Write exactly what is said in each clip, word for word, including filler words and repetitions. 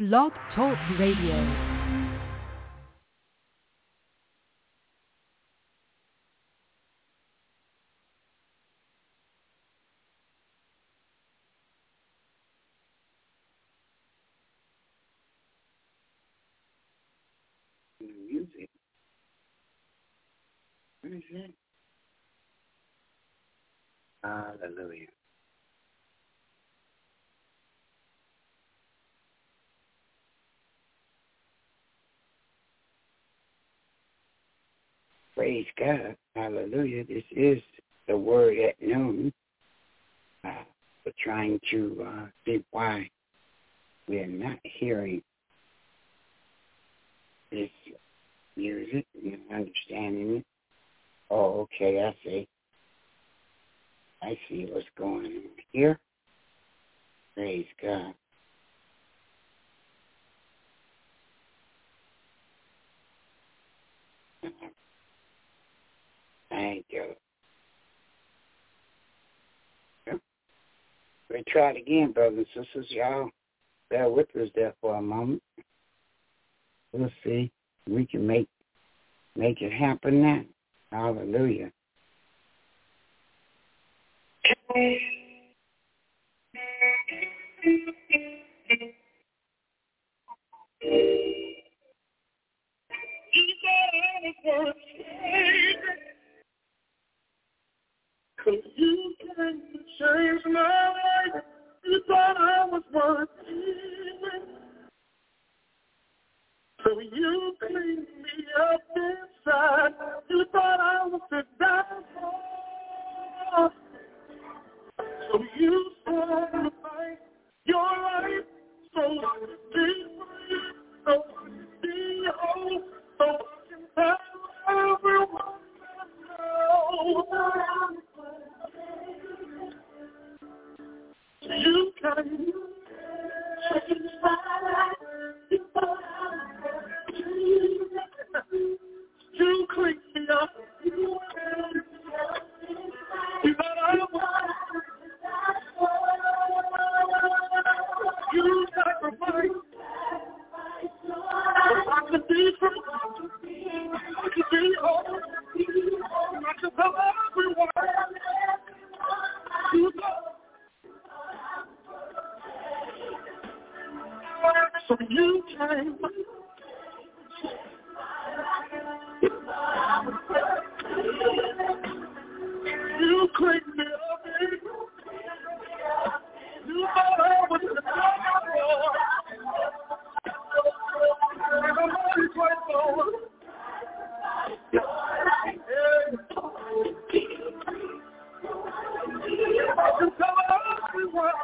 Blog Talk Radio. Music. What is that? Hallelujah. Praise God. Hallelujah. This is the word at noon. Uh, we're trying to uh, see why we're not hearing this music and understanding it. Oh, okay, I see. I see what's going on here. Praise God. Thank you. We'll try it again, brothers and sisters. Y'all bear with us there for a moment. We'll see if we can make make it happen now. Hallelujah. Cause you can change my life. You thought I was worth leaving. So you cleaned me up inside. You thought I was to die for. So you sacrificed your life. So I can be free. So I can be whole. So I can tell everyone I know. You can change my life. You thought I was you cleaned me up. You thought I was. You sacrificed. I could be free. I could be whole. I could tell everyone. You thought. So you came. You cleaned me up. You thought I was the devil. And I'm always grateful. I can tell everyone.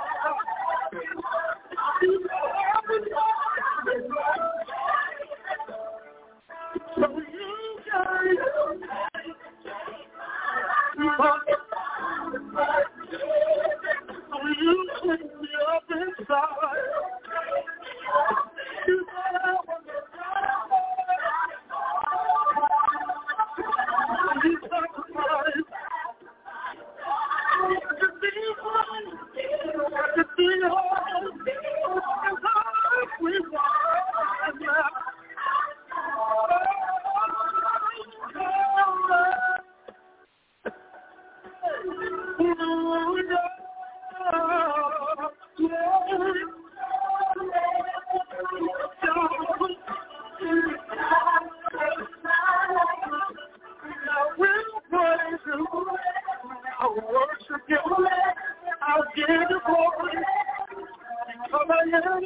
So you guys, so you clean me up inside. You thought I was a you sacrificed. I could be free. I could be whole. Because I was now. I'll worship you. I'll give you glory. Because I am.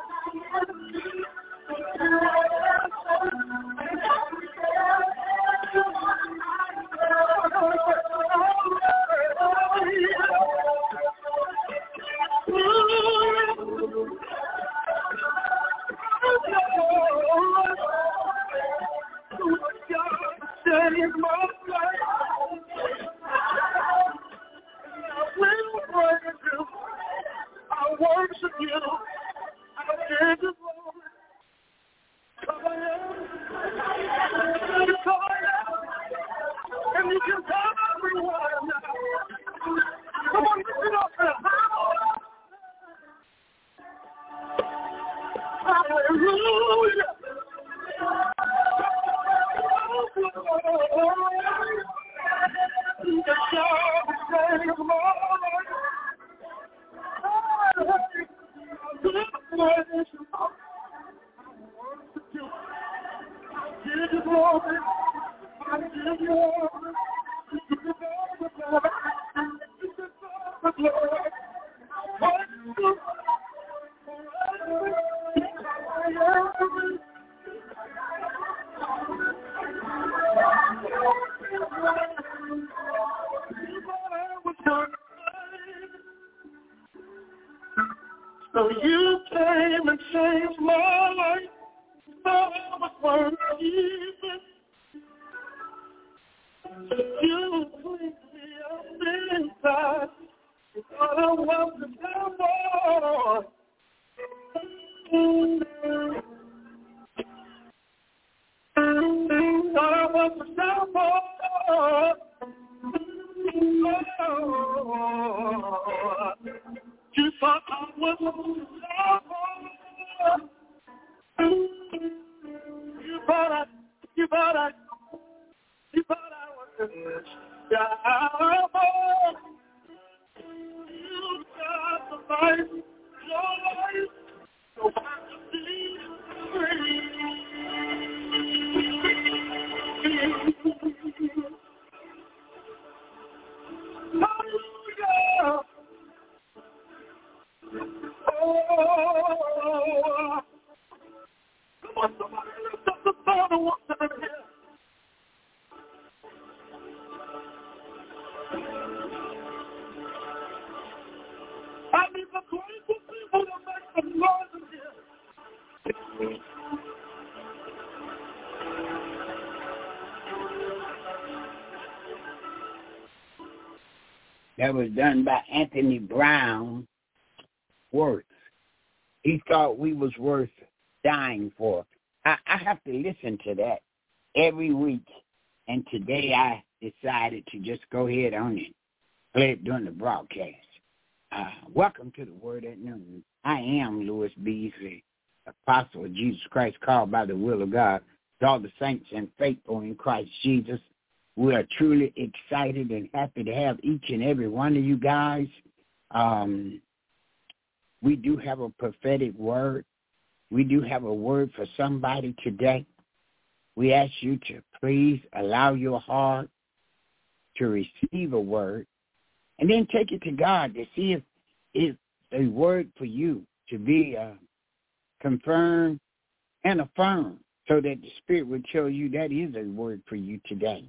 Save my life. I will praise you. I worship you. I give you glory. Come on, come on, and you can tell everyone now. Come on, lift it up now. So you came and changed my life. So I was worth keeping. You cleaned me up inside. Thought I was the devil. Thought I was the devil. You thought I was the devil. You thought I, you thought I, you thought I was the devil. You got the life, your life, so I can be free. Hallelujah. Oh, come on, somebody, lift up the phone and walk to the hill. I need the grateful people to make some noise in here. That was done by Anthony Brown. Worth. He thought we was worth dying for. I, I have to listen to that every week. And today I decided to just go ahead on and play it during the broadcast. Uh, welcome to the Word at Noon. I am Louis Beasley, apostle of Jesus Christ, called by the will of God, to all the saints and faithful in Christ Jesus. We are truly excited and happy to have each and every one of you guys. Um, we do have a prophetic word. We do have a word for somebody today. We ask you to please allow your heart to receive a word and then take it to God to see if it's a word for you to be uh, confirmed and affirmed, so that the Spirit will tell you that is a word for you today.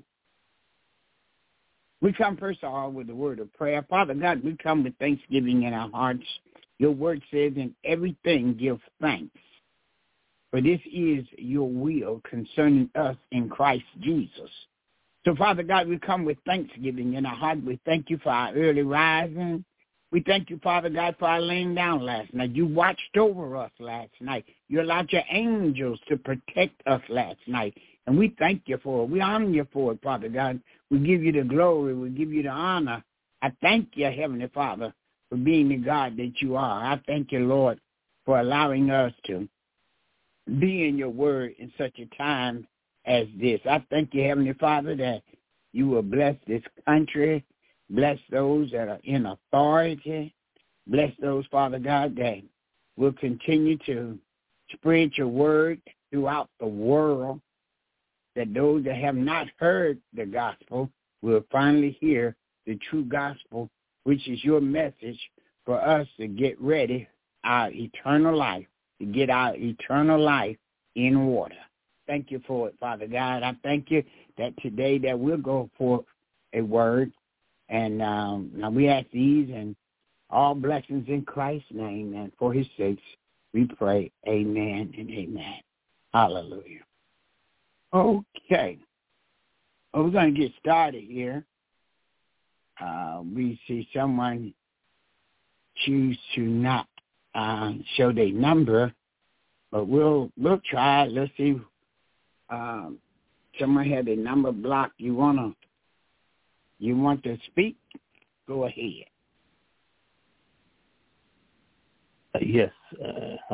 We come first of all with the word of prayer. Father God, we come with thanksgiving in our hearts. Your word says, in everything give thanks, for this is your will concerning us in Christ Jesus. So, Father God, we come with thanksgiving in our heart. We thank you for our early rising. We thank you, Father God, for our laying down last night. You watched over us last night. You allowed your angels to protect us last night. And we thank you for it. We honor you for it, Father God. We give you the glory. We give you the honor. I thank you, Heavenly Father, for being the God that you are. I thank you, Lord, for allowing us to be in your word in such a time as this. I thank you, Heavenly Father, that you will bless this country, bless those that are in authority, bless those, Father God, that will continue to spread your word throughout the world, that those that have not heard the gospel will finally hear the true gospel, which is your message for us to get ready our eternal life, to get our eternal life in order. Thank you for it, Father God. I thank you that today that we'll go for a word. And um, now we ask these and all blessings in Christ's name, and for his sakes we pray, amen and amen. Hallelujah. Okay. Well, we're going to get started here. Uh, we see someone choose to not uh, show their number, but we'll we'll try. Let's see. Um, someone had a number blocked. You wanna you want to speak? Go ahead. Uh, yes. Uh, hi.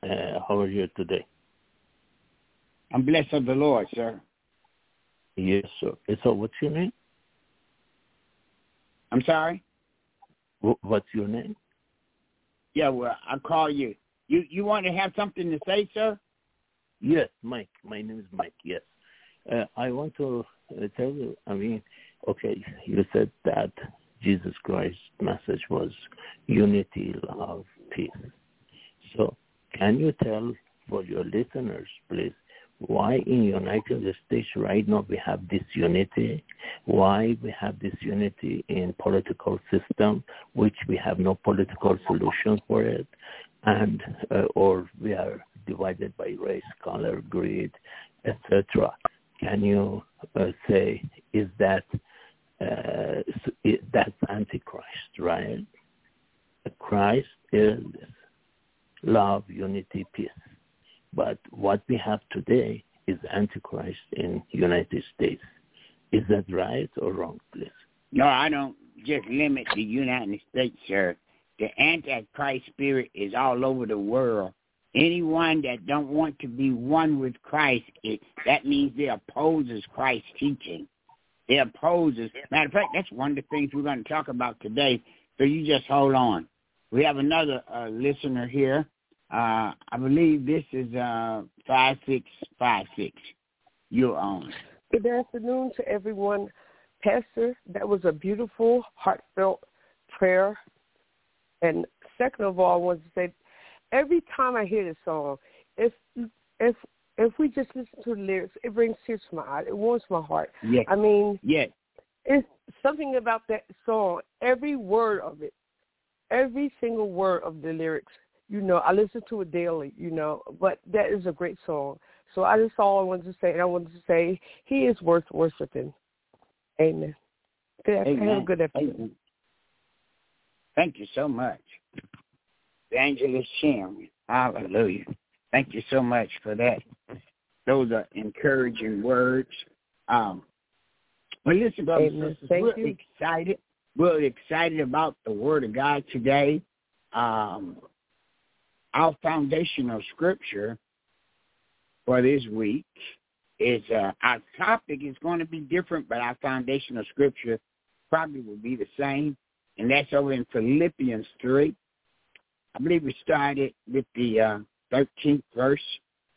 Uh, how are you today? I'm blessed of the Lord, sir. Yes, sir. So what's your name? I'm sorry? What's your name? Yeah, well, I'll call you. You you want to have something to say, sir? Yes, Mike. My name is Mike, yes. Uh, I want to uh, tell you, I mean, okay, you said that Jesus Christ's message was unity, love, peace. So can you tell for your listeners, please, why in the United States right now we have disunity, why we have disunity in political system, which we have no political solution for it, and uh, or we are divided by race, color, greed, et cetera. Can you uh, say, is that uh, is, that's Antichrist, right? Christ is love, unity, peace. But what we have today is Antichrist in the United States. Is that right or wrong, please? No, I don't just limit the United States, sir. The Antichrist spirit is all over the world. Anyone that don't want to be one with Christ, it, that means they opposes Christ's teaching. They opposes. Matter of fact, that's one of the things we're going to talk about today. So you just hold on. We have another uh, listener here. Uh, I believe this is uh, five six five six. You're on. Good afternoon to everyone. Pastor, that was a beautiful, heartfelt prayer. And second of all, I want to say, every time I hear this song, if if if we just listen to the lyrics, it brings tears to my eyes. It warms my heart. Yes. I mean, yes. It's something about that song. Every word of it, every single word of the lyrics. You know, I listen to it daily, you know, but that is a great song. So I just all I wanted to say, and I wanted to say, he is worth worshiping. Amen. Good afternoon. Have a good afternoon. Thank you so much. Evangelist Sharon. Hallelujah. Thank you so much for that. Those are encouraging words. Um, well, listen, brothers and sisters, we're you. excited. We're excited about the Word of God today. Um Our foundational scripture for this week is, uh, our topic is going to be different, but our foundational scripture probably will be the same, and that's over in Philippians three. I believe we started with the uh, thirteenth verse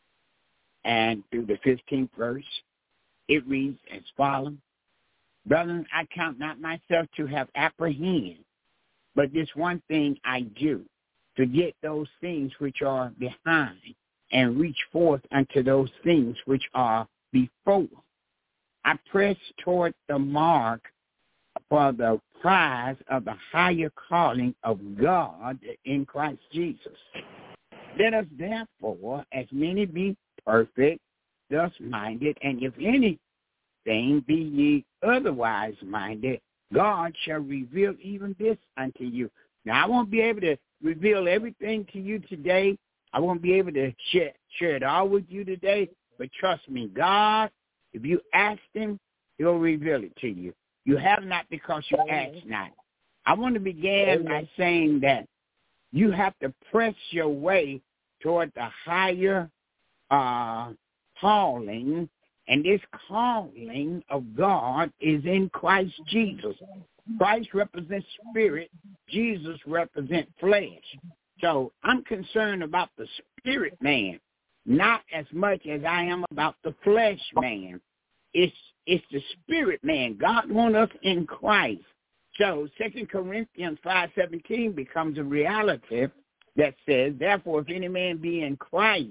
and through the fifteenth verse. It reads as follows. Brethren, I count not myself to have apprehended, but this one thing I do, to get those things which are behind and reach forth unto those things which are before. I press toward the mark for the prize of the higher calling of God in Christ Jesus. Let us therefore, as many be perfect, thus minded, and if anything be ye otherwise minded, God shall reveal even this unto you. Now, I won't be able to reveal everything to you today. I won't be able to share, share it all with you today, but trust me, God, if you ask him, he'll reveal it to you. You have not because you ask not. I want to begin by saying that you have to press your way toward the higher uh, calling, and this calling of God is in Christ Jesus. Christ represents spirit. Jesus represents flesh. So I'm concerned about the spirit man, not as much as I am about the flesh man. It's it's the spirit man. God wants us in Christ. So Second Corinthians five seventeen becomes a reality that says, therefore, if any man be in Christ,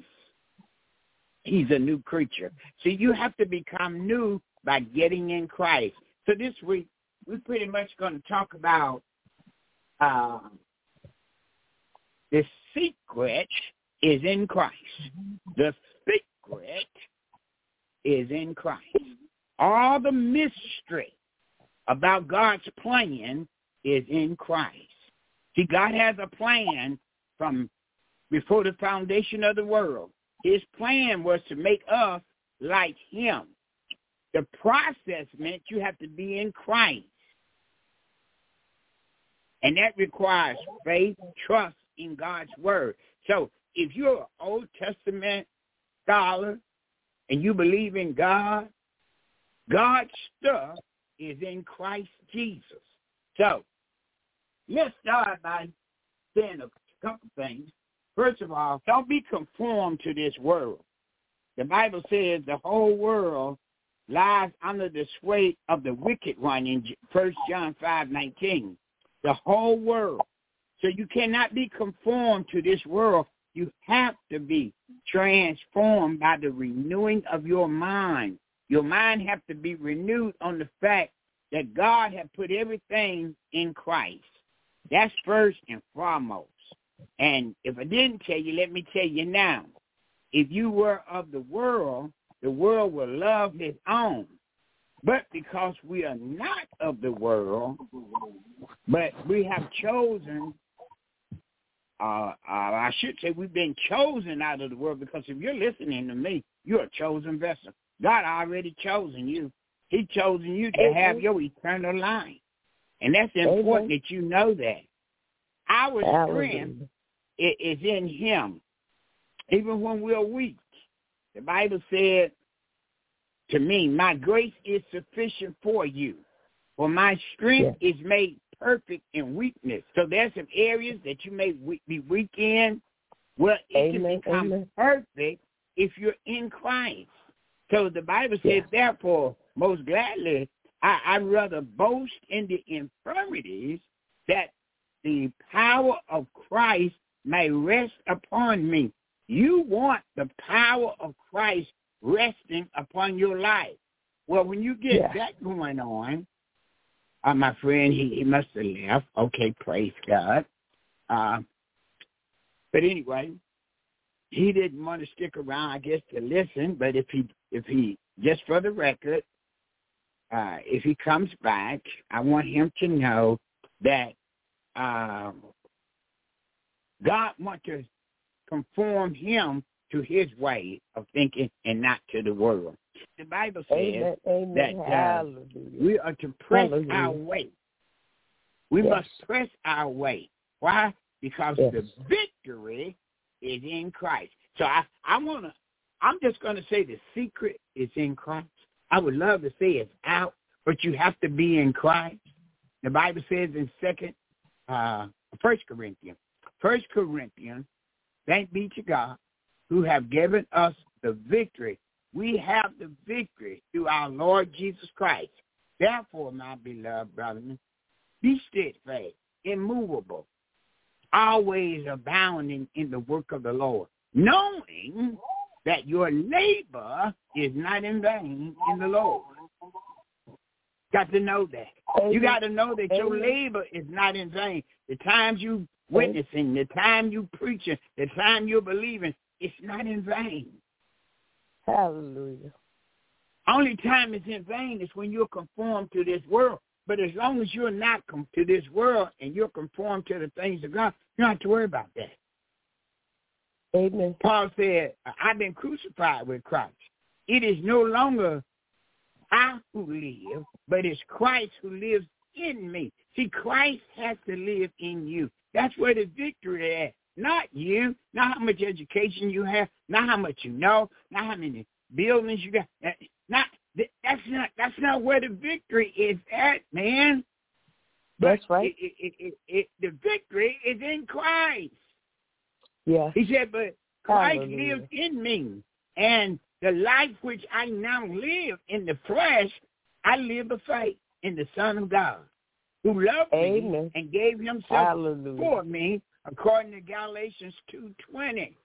he's a new creature. So you have to become new by getting in Christ. So this week, we're pretty much going to talk about uh, the secret is in Christ. The secret is in Christ. All the mystery about God's plan is in Christ. See, God has a plan from before the foundation of the world. His plan was to make us like him. The process meant you have to be in Christ. And that requires faith, trust in God's word. So if you're an Old Testament scholar and you believe in God, God's stuff is in Christ Jesus. So let's start by saying a couple things. First of all, don't be conformed to this world. The Bible says the whole world lies under the sway of the wicked one in First John five nineteen. The whole world. So you cannot be conformed to this world. You have to be transformed by the renewing of your mind. Your mind has to be renewed on the fact that God has put everything in Christ. That's first and foremost. And if I didn't tell you, let me tell you now. If you were of the world, the world will love his own. But because we are not of the world, but we have chosen, uh, uh, I should say we've been chosen out of the world, because if you're listening to me, you're a chosen vessel. God already chosen you. He chosen you to have your eternal life. And that's important that you know that. Our strength is in him. Even when we're weak, the Bible said to me, my grace is sufficient for you, for my strength yeah. is made perfect in weakness. So there's some areas that you may be weak in. Well, it Amen. can become Amen. perfect if you're in Christ. So the Bible says, yeah. therefore, most gladly, I, I'd rather boast in the infirmities, that the power of Christ may rest upon me. You want the power of Christ resting upon your life. Well, when you get yeah. that going on, uh, my friend, he, he must have left. Okay, praise God. Uh, but anyway, he didn't want to stick around, I guess, to listen. But if he, if he, just for the record, uh, if he comes back, I want him to know that uh, God wants to conform him to his way of thinking and not to the world. The Bible says Amen. Amen. that uh, we are to press Hallelujah. our way. We yes. must press our way. Why? Because yes. the victory is in Christ. So I, I want to, I'm just going to say the secret is in Christ. I would love to say it's out, but you have to be in Christ. The Bible says in second, uh, First Corinthians, First Corinthians, thank be to God, who have given us the victory. We have the victory through our Lord Jesus Christ. Therefore, my beloved brethren, be steadfast, immovable, always abounding in the work of the Lord, knowing that your labor is not in vain in the Lord. Got to know that. Amen. You got to know that Amen. your labor is not in vain. The times you witnessing, the time you preaching, the time you're believing, it's not in vain. Hallelujah. Only time it's in vain is when you're conformed to this world. But as long as you're not com- to this world and you're conformed to the things of God, you don't have to worry about that. Amen. Paul said, I've been crucified with Christ. It is no longer I who live, but it's Christ who lives in me. See, Christ has to live in you. That's where the victory is. Not you, not how much education you have, not how much you know, not how many buildings you got. Not that's not that's not where the victory is at, man. But that's right. It, it, it, it, the victory is in Christ. Yeah. He said, but Christ Hallelujah. lives in me, and the life which I now live in the flesh, I live by faith in the Son of God, who loved Amen. me and gave himself Hallelujah. for me, according to Galatians two twenty.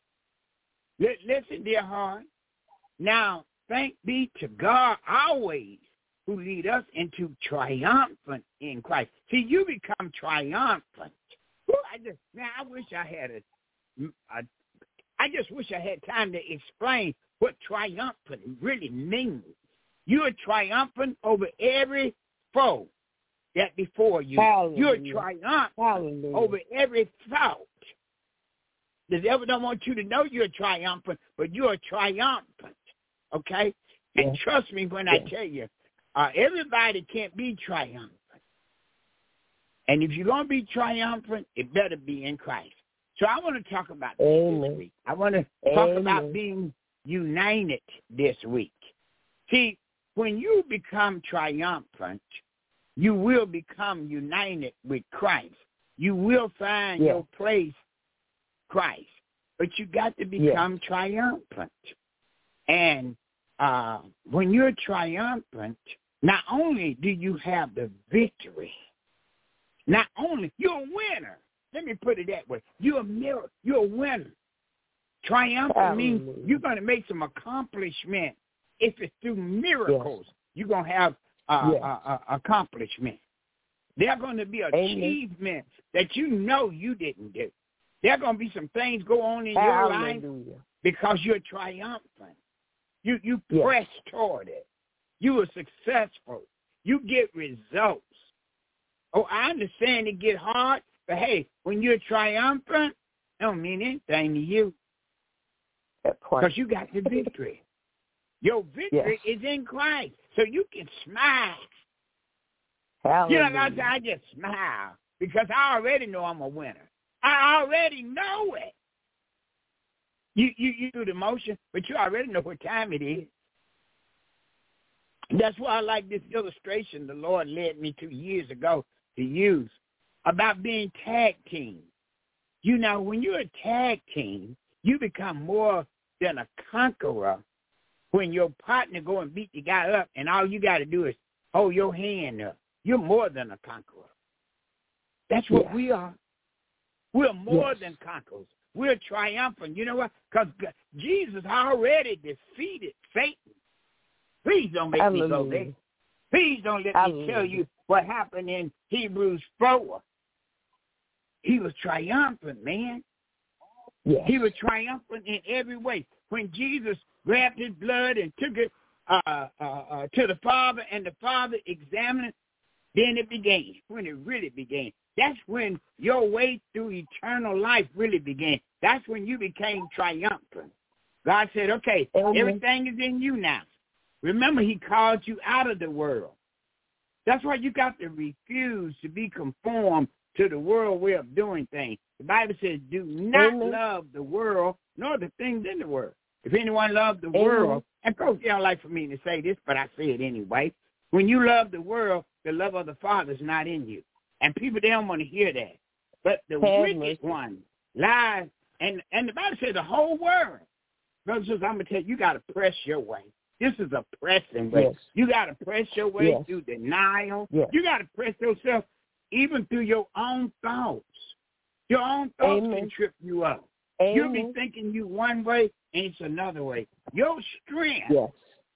Listen, dear heart. Now, thank be to God always, who lead us into triumphant in Christ. See, you become triumphant. Ooh, I just, man, I wish I had a, a, I just wish I had time to explain what triumphant really means. You are triumphant over every foe that before you. Hallelujah. You're triumphant Hallelujah. over every thought. The devil don't want you to know you're triumphant, but you're triumphant, okay? And yeah. trust me when yeah. I tell you, uh, everybody can't be triumphant. And if you're going to be triumphant, it better be in Christ. So I want to talk about this Amen. this week. I want to talk Amen. about being united this week. See, when you become triumphant, you will become united with Christ. You will find yes. your place, Christ. But you got to become yes. triumphant. And uh, when you're triumphant, not only do you have the victory, not only, you're a winner. Let me put it that way. You're a miracle. You're a winner. Triumphant means you're going to make some accomplishment. If it's through miracles, yes. you're going to have uh, yes. uh, uh, accomplishment. There are going to be achievements Amen. That you know you didn't do. There are going to be some things go on in Hallelujah. your life because you're triumphant. You you yes. press toward it. You are successful. You get results. Oh, I understand it get hard, but hey, when you're triumphant, it don't mean anything to you because you got the victory. Your victory yes. is in Christ, so you can smile. Hallelujah. You know, I just smile because I already know I'm a winner. I already know it. You, you, you do the motion, but you already know what time it is. That's why I like this illustration the Lord led me to years ago to use about being tag team. You know, when you're a tag team, you become more than a conqueror when your partner go and beat the guy up and all you got to do is hold your hand up. You're more than a conqueror. That's what yes. we are. We're more yes. than conquerors. We're triumphant. You know what? Because Jesus already defeated Satan. Please don't make Hallelujah. me go there. Please don't let Hallelujah. me tell you what happened in Hebrews four. He was triumphant, man. Yes. He was triumphant in every way. When Jesus grabbed his blood and took it uh, uh, uh, to the Father, and the Father examined it, then it began, when it really began. That's when your way through eternal life really began. That's when you became triumphant. God said, okay, Amen. Everything is in you now. Remember, he called you out of the world. That's why you got to refuse to be conformed to the world way of doing things. The Bible says, do not Amen. Love the world, nor the things in the world. If anyone loves the Amen. World, and Coach, you don't like for me to say this, but I say it anyway. When you love the world, the love of the Father is not in you. And people, they don't want to hear that. But the Amen. wicked one lies, and, and the Bible says the whole world. Brothers, I'm going to tell you, you got to press your way. This is a pressing way. Yes. You got to press your way yes. through denial. Yes. You got to press yourself even through your own thoughts. Your own thoughts Amen. Can trip you up. Amen. You'll be thinking you one way, and it's another way. Your strength yes.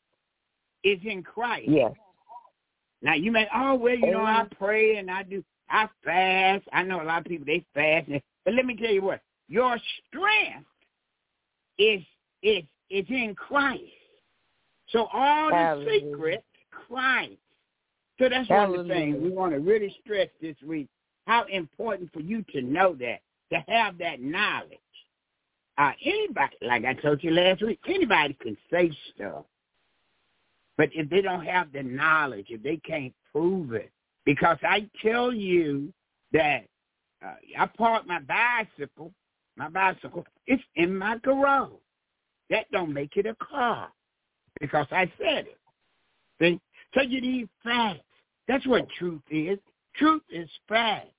is in Christ. Yes. Now, you may, oh, well, you Amen. know, I pray and I do, I fast. I know a lot of people, they fast. But let me tell you what, your strength is is is in Christ. So all Hallelujah. the secret, Christ. So that's Hallelujah. one of the things we want to really stress this week, how important for you to know that, to have that knowledge. Uh, anybody, like I told you last week, anybody can say stuff. But if they don't have the knowledge, if they can't prove it, because I tell you that uh, I parked my bicycle, my bicycle, it's in my garage. That don't make it a car because I said it. See? So you need facts. That's what truth is. Truth is facts.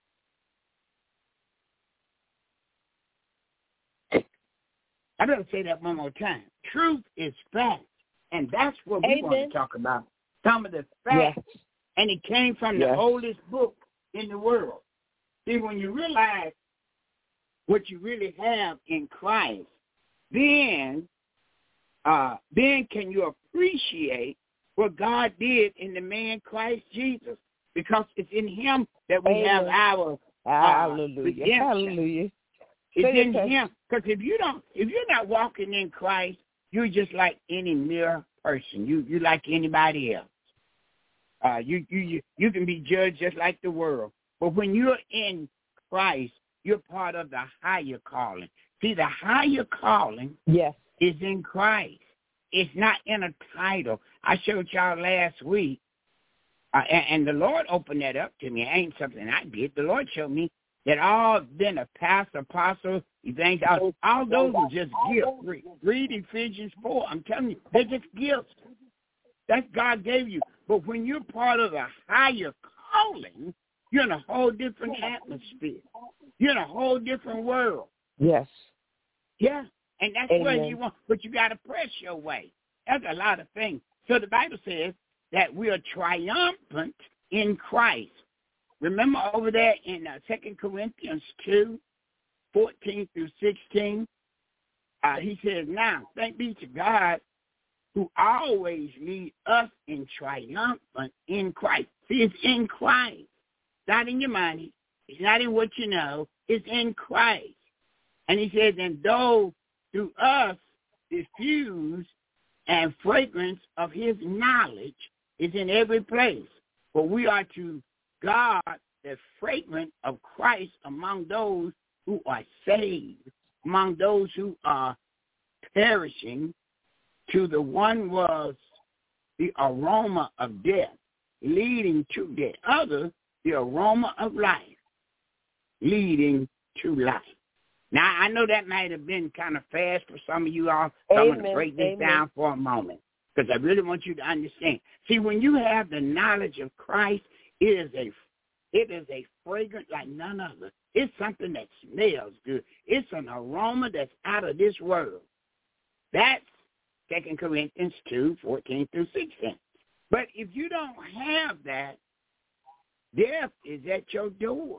I better say that one more time. Truth is facts. And that's what we Amen. want to talk about. Some of the facts. Yes. And it came from yes. the oldest book in the world. See, when you realize what you really have in Christ, then uh, then can you appreciate what God did in the man Christ Jesus? Because it's in him that we Amen. have our uh, Hallelujah. redemption. Hallelujah. It's Say in it, him. Because if you don't, if you're not walking in Christ, you're just like any mere person. You you like anybody else. Uh, you you you can be judged just like the world. But when you're in Christ, you're part of the higher calling. See, the higher calling yes. is in Christ. It's not in a title. I showed y'all last week, uh, and, and the Lord opened that up to me. It ain't something I did. The Lord showed me that all then a pastor, apostle, evangelist, all those are just gifts. Read, read Ephesians four. I'm telling you, they're just gifts. That's God gave you. But when you're part of a higher calling, you're in a whole different atmosphere. You're in a whole different world. Yes. Yeah. And that's Amen. where you want, but you got to press your way. That's a lot of things. So the Bible says that we are triumphant in Christ. Remember over there in uh, Second Corinthians two, fourteen through sixteen, uh, he says, now, thank be to God who always lead us in triumphant in Christ. See, it's in Christ. It's not in your money. It's not in what you know. It's in Christ. And he says, and though through us diffuse and fragrance of his knowledge is in every place. For we are to God the fragrance of Christ among those who are saved, among those who are perishing. To the one was the aroma of death, leading to the other the aroma of life, leading to life. Now, I know that might have been kind of fast for some of you all, so I'm going to break this Amen. down for a moment because I really want you to understand. See, when you have the knowledge of Christ, it is a it is a fragrance like none other. It's something that smells good. It's an aroma that's out of this world. That's Second Corinthians two, fourteen through sixteen. But if you don't have that, death is at your door.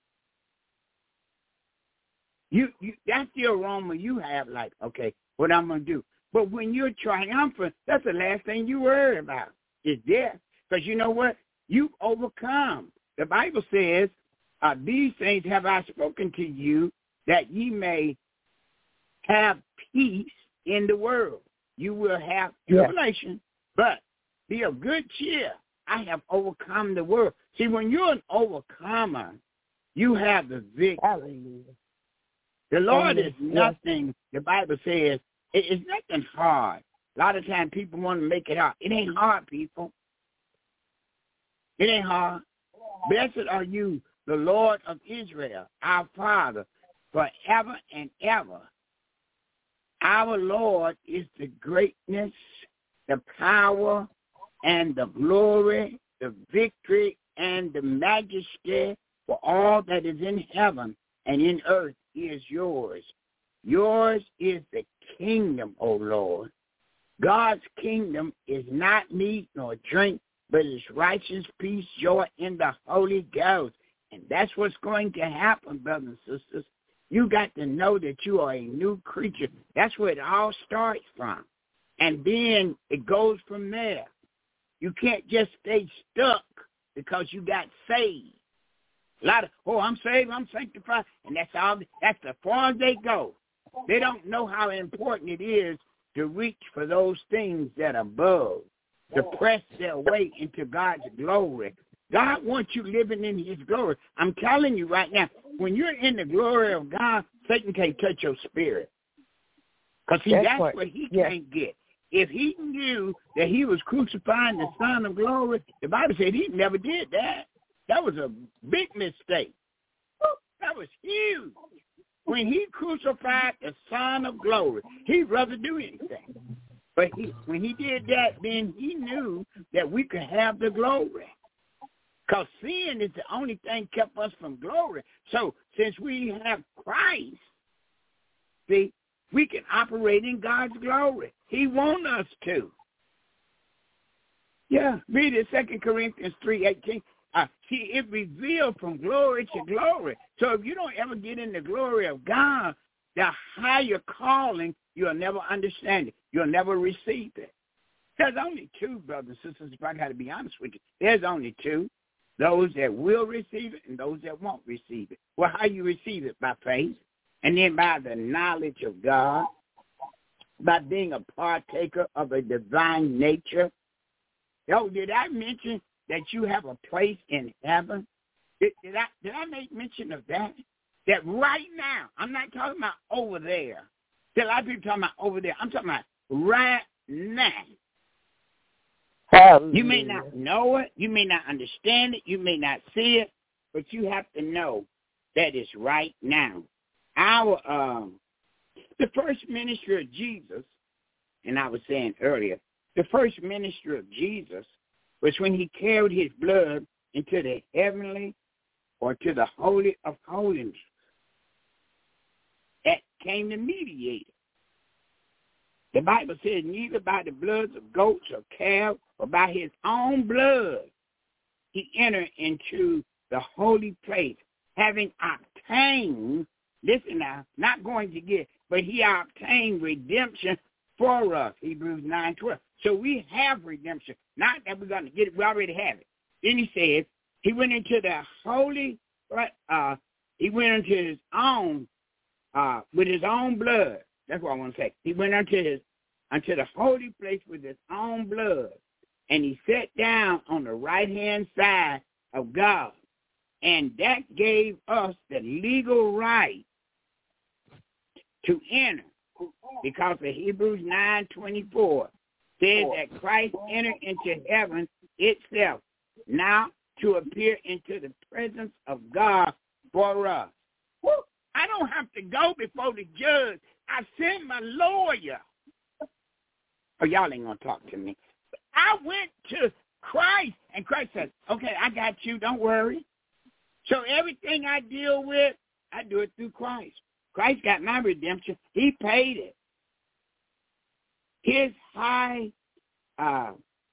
You, you, that's the aroma you have, like, okay, what I'm going to do. But when you're triumphant, that's the last thing you worry about is death. Because you know what? You've overcome. The Bible says, uh, these things have I spoken to you that ye may have peace in the world. You will have tribulation, yeah. But be of good cheer. I have overcome the world. See, when you're an overcomer, you have the victory. Hallelujah. The Lord is nothing, the Bible says, it's nothing hard. A lot of times people want to make it hard. It ain't hard, people. It ain't hard. Blessed are you, the Lord of Israel, our Father, forever and ever. Our Lord is the greatness, the power, and the glory, the victory, and the majesty for all that is in heaven and in earth is yours. Yours is the kingdom, O Lord. God's kingdom is not meat nor drink, but it's righteous peace, joy in the Holy Ghost. And that's what's going to happen, brothers and sisters. You got to know that you are a new creature. That's where it all starts from. And then it goes from there. You can't just stay stuck because you got saved. A lot of, oh, I'm saved, I'm sanctified, and that's all. That's as far as they go. They don't know how important it is to reach for those things that are above, to press their way into God's glory. God wants you living in his glory. I'm telling you right now, when you're in the glory of God, Satan can't touch your spirit. Because see, that's, that's what, what he yeah. can't get. If he knew that he was crucifying the Son of Glory, the Bible said he never did that. That was a big mistake. That was huge. When he crucified the Son of Glory, he'd rather do anything. But he, when he did that, then he knew that we could have the glory. Because sin is the only thing kept us from glory. So since we have Christ, see, we can operate in God's glory. He wants us to. Yeah, read it, Second Corinthians three eighteen. Uh, see, it revealed from glory to glory. So if you don't ever get in the glory of God, the higher calling, you'll never understand it. You'll never receive it. There's only two, brothers and sisters, if I got to be honest with you. There's only two. Those that will receive it and those that won't receive it. Well, how you receive it? By faith, and then by the knowledge of God, by being a partaker of a divine nature. Oh, did I mention that you have a place in heaven? Did, did I did I make mention of that? That right now, I'm not talking about over there. There are a lot of people talking about over there. I'm talking about right now. Hallelujah. You may not know it. You may not understand it. You may not see it. But you have to know that is right now. Our um, the first ministry of Jesus, and I was saying earlier, the first ministry of Jesus was when he carried his blood into the heavenly or to the holy of holies. That came the mediator. The Bible says neither by the bloods of goats or calves or by his own blood he entered into the holy place, having obtained, listen now, not going to get, but he obtained redemption for us, Hebrews nine twelve. So we have redemption. Not that we're going to get it, we already have it. Then he says, he went into the holy, uh, he went into his own, uh, with his own blood. That's what I want to say. He went unto his, unto the holy place with his own blood, and he sat down on the right-hand side of God. And that gave us the legal right to enter, because of Hebrews nine twenty-four says that Christ entered into heaven itself, now to appear into the presence of God for us. Woo! I don't have to go before the judge. I sent my lawyer. Oh, y'all ain't going to talk to me. I went to Christ, and Christ said, okay, I got you. Don't worry. So everything I deal with, I do it through Christ. Christ got my redemption. He paid it. His high, uh,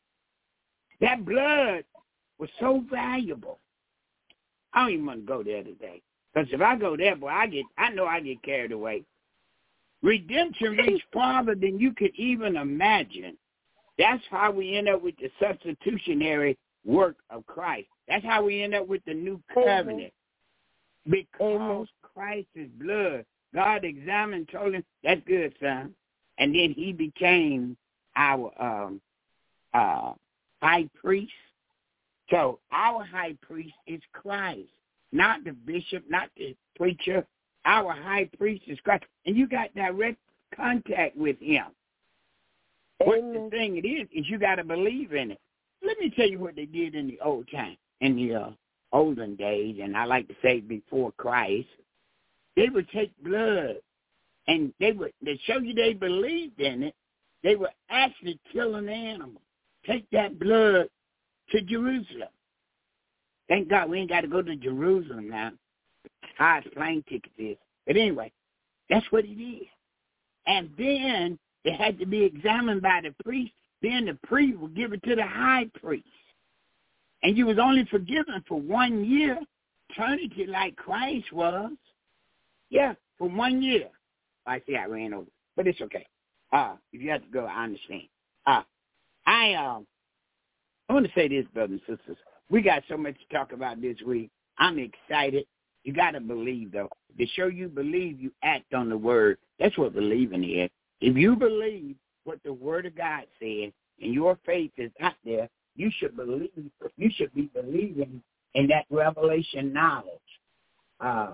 that blood was so valuable. I don't even want to go there today. Because if I go there, boy, I get, I know I get carried away. Redemption reached farther than you could even imagine. That's how we end up with the substitutionary work of Christ. That's how we end up with the new covenant. Because Christ's blood, God examined, told him, that's good, son. And then he became our um, uh, high priest. So our high priest is Christ, not the bishop, not the preacher. Our high priest is Christ. And you got direct contact with him. What the thing it is, is you got to believe in it. Let me tell you what they did in the old time, in the uh, olden days, and I like to say before Christ. They would take blood, and they would, to show you they believed in it, they would actually kill an animal, take that blood to Jerusalem. Thank God we ain't got to go to Jerusalem now. High plane ticket is. But anyway, that's what he did. And then it had to be examined by the priest. Then the priest would give it to the high priest. And you was only forgiven for one year, eternity like Christ was. Yeah, for one year. I see I ran over, but it's okay. Uh, if you have to go, I understand. Uh, I um, I want to say this, brothers and sisters. We got so much to talk about this week. I'm excited. You got to believe, though. To show you believe, you act on the word. That's what believing is. If you believe what the word of God says and your faith is out there, you should believe. You should be believing in that revelation knowledge. Uh,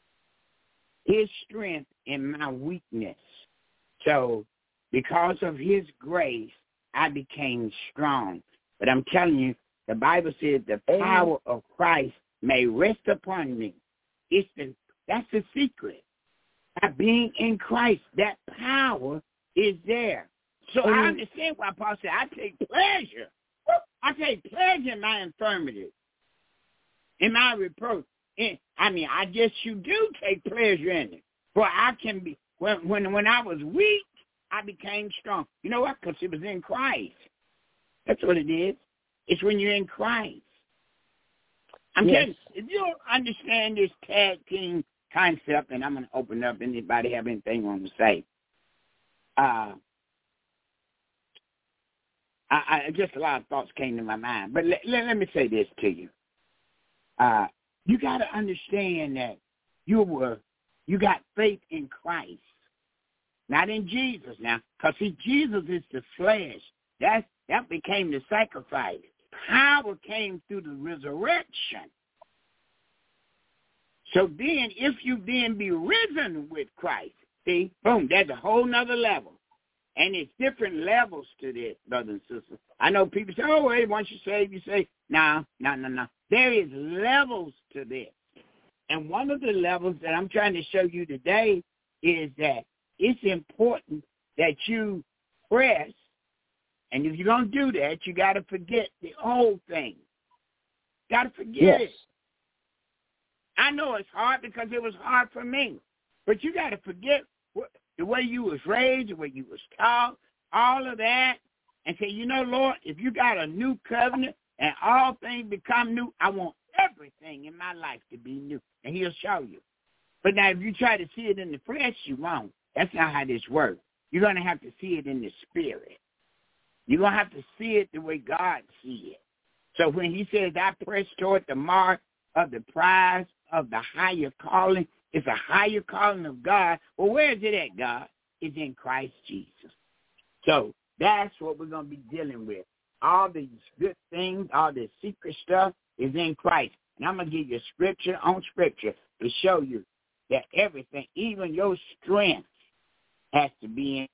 his strength in my weakness. So because of his grace, I became strong. But I'm telling you, the Bible says the power of Christ may rest upon me. It's the, that's the secret. By being in Christ, that power is there. So mm-hmm. I understand why Paul said, I take pleasure. I take pleasure in my infirmity, in my reproach. In, I mean, I guess you do take pleasure in it. For I can be, when when when I was weak, I became strong. You know what? Because it was in Christ. That's what it is. It's when you're in Christ. I'm yes. telling you, if you don't understand this tag team concept, and I'm going to open up, anybody have anything want to say? Uh, I, I just a lot of thoughts came to my mind. But let, let, let me say this to you. Uh, you got to understand that you were, you got faith in Christ, not in Jesus now. Because, see, Jesus is the flesh. That's, that became the sacrifice. Power came through the resurrection. So then, if you then be risen with Christ, see, boom, there's a whole nother level. And it's different levels to this, brothers and sisters. I know people say, oh, wait, once you save, you say, no, no, no, no. There is levels to this. And one of the levels that I'm trying to show you today is that it's important that you press, and if you're going to do that, you got to forget the old thing. Got to forget yes. it. I know it's hard because it was hard for me, but you got to forget what, the way you was raised, the way you was taught, all of that, and say, you know, Lord, if you got a new covenant and all things become new, I want everything in my life to be new, and he'll show you. But now if you try to see it in the flesh, you won't. That's not how this works. You're going to have to see it in the spirit. You're going to have to see it the way God sees it. So when he says, I press toward the mark of the prize of the higher calling, it's a higher calling of God. Well, where is it at, God? It's in Christ Jesus. So that's what we're going to be dealing with. All these good things, all this secret stuff is in Christ. And I'm going to give you scripture on scripture to show you that everything, even your strength, has to be in.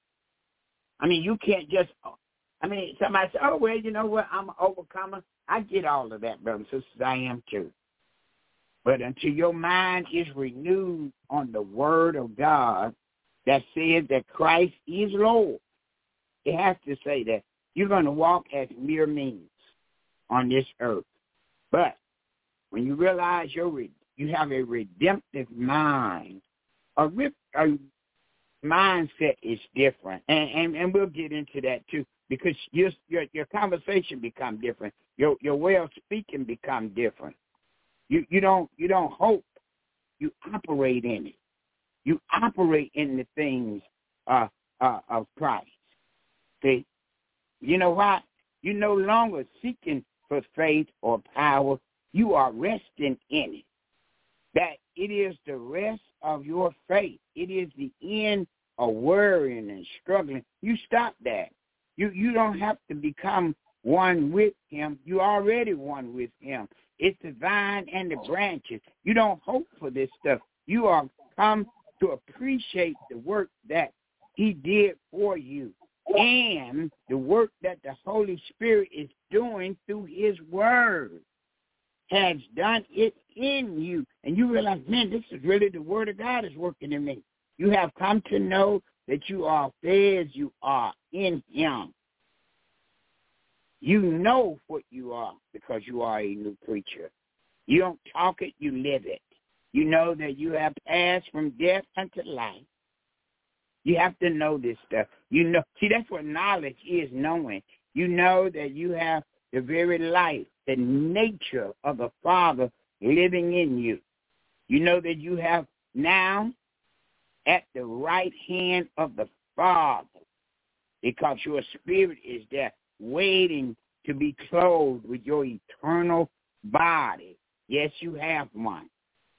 I mean, you can't just, I mean, somebody say, oh, well, you know what, I'm an overcomer. I get all of that, brothers and sisters, I am too. But until your mind is renewed on the word of God that says that Christ is Lord, it has to say that you're going to walk as mere means on this earth. But when you realize you're re- you have a redemptive mind, a, rip, a mindset is different. And, and, and we'll get into that too, because your, your, your conversation become different. Your, your way of speaking become different. You, you don't, you don't hope. You operate in it. You operate in the things uh, uh, of Christ. See? You know why? You're no longer seeking for faith or power. You are resting in it. That it is the rest of your faith. It is the end of worrying and struggling. You stop that. You you don't have to become one with him. You already one with him. It's the vine and the branches. You don't hope for this stuff. You are come to appreciate the work that he did for you and the work that the Holy Spirit is doing through his word has done it in you. And you realize, man, this is really the word of God is working in me. You have come to know that you are fed, you are in him. You know what you are because you are a new creature. You don't talk it, you live it. You know that you have passed from death unto life. You have to know this stuff. You know, see, that's what knowledge is, knowing. You know that you have the very life, the nature of the Father living in you. You know that you have now at the right hand of the Father because your spirit is there waiting to be clothed with your eternal body. Yes, you have one.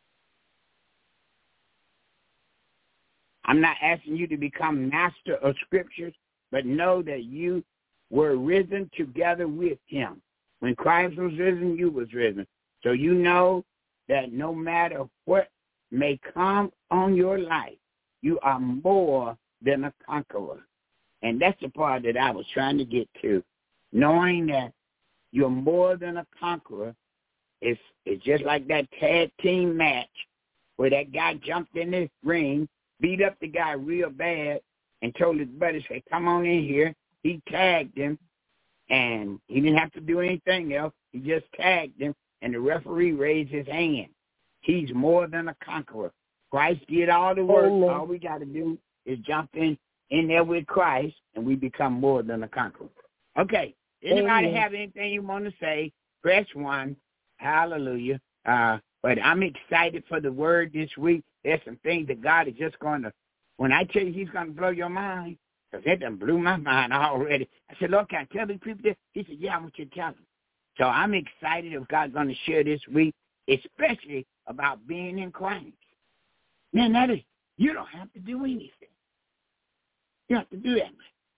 I'm not asking you to become master of scriptures, but know that you were risen together with him. When Christ was risen, you was risen. So you know that no matter what may come on your life, you are more than a conqueror. And that's the part that I was trying to get to. Knowing that you're more than a conqueror, it's, it's just like that tag team match where that guy jumped in the ring, beat up the guy real bad, and told his buddies, hey, come on in here. He tagged him, and he didn't have to do anything else. He just tagged him, and the referee raised his hand. He's more than a conqueror. Christ did all the work. Amen. All we got to do is jump in, in there with Christ, and we become more than a conqueror. Okay. Anybody Amen. Have anything you want to say? Press one. Hallelujah. Uh, but I'm excited for the word this week. There's some things that God is just going to, when I tell you he's going to blow your mind, because that done blew my mind already. I said, Lord, can I tell these people this? He said, yeah, I want you to tell them. So I'm excited if God's going to share this week, especially about being in Christ. Man, that is, you don't have to do anything. You don't have to do that.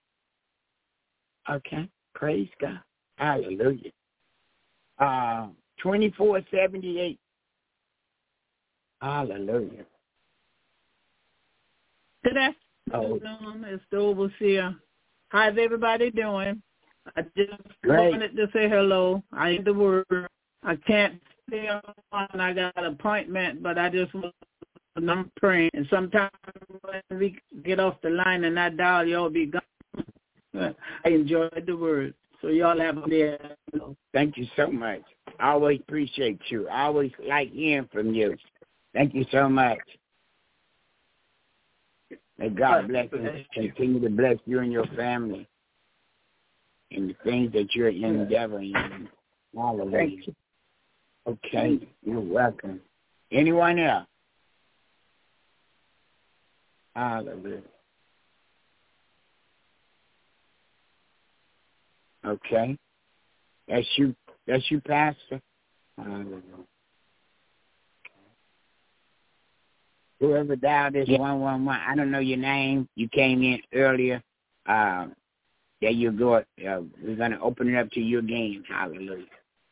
Okay. Praise God. Hallelujah. Uh, twenty-four seventy-eight. Hallelujah. Good afternoon, it's the overseer. How's everybody doing? I just Great. wanted to say hello. I need the word. I can't stay on. I got an appointment, but I just want to know I'm praying. And sometimes when we get off the line and I dial, y'all be gone. I enjoyed the word. So y'all have a day. Thank you so much. I always appreciate you. I always like hearing from you. Thank you so much. May God bless you. Continue to bless you and your family and the things that you're endeavoring in. Hallelujah. Thank you. Okay, you're welcome. Anyone else? Hallelujah. Okay. That's you. That's you, Pastor. Hallelujah. Whoever dialed this one one one, I don't know your name. You came in earlier. Uh, there you go. Uh, we're gonna open it up to you again. Hallelujah.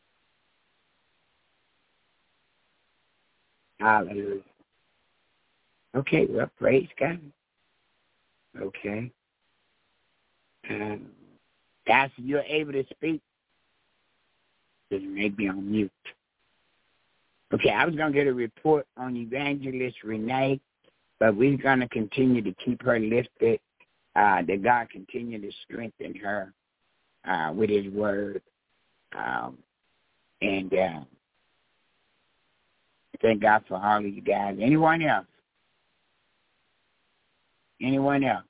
Hallelujah. Okay. Well, praise God. Okay. Um, Pastor, you're able to speak. It may be on mute. Okay, I was going to get a report on Evangelist Renee, but we're going to continue to keep her lifted, uh, that God continue to strengthen her uh, with his word. Um, and uh, thank God for all of you guys. Anyone else? Anyone else?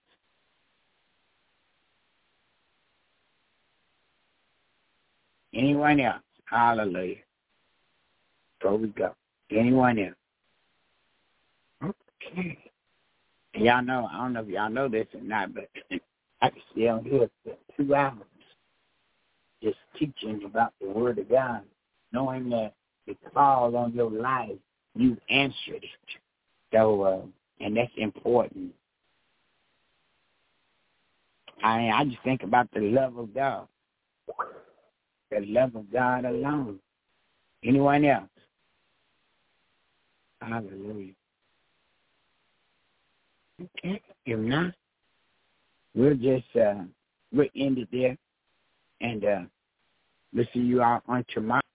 Anyone else? Hallelujah. Before we go. Anyone else? Okay. Y'all know, I don't know if y'all know this or not, but I can stay on here for two hours just teaching about the Word of God, knowing that the call on your life, you answered it. So, uh, and that's important. I I just think about the love of God. The love of God alone. Anyone else? Hallelujah. Okay. If not, we'll just uh, we'll end it there, and uh, we'll see you all on tomorrow.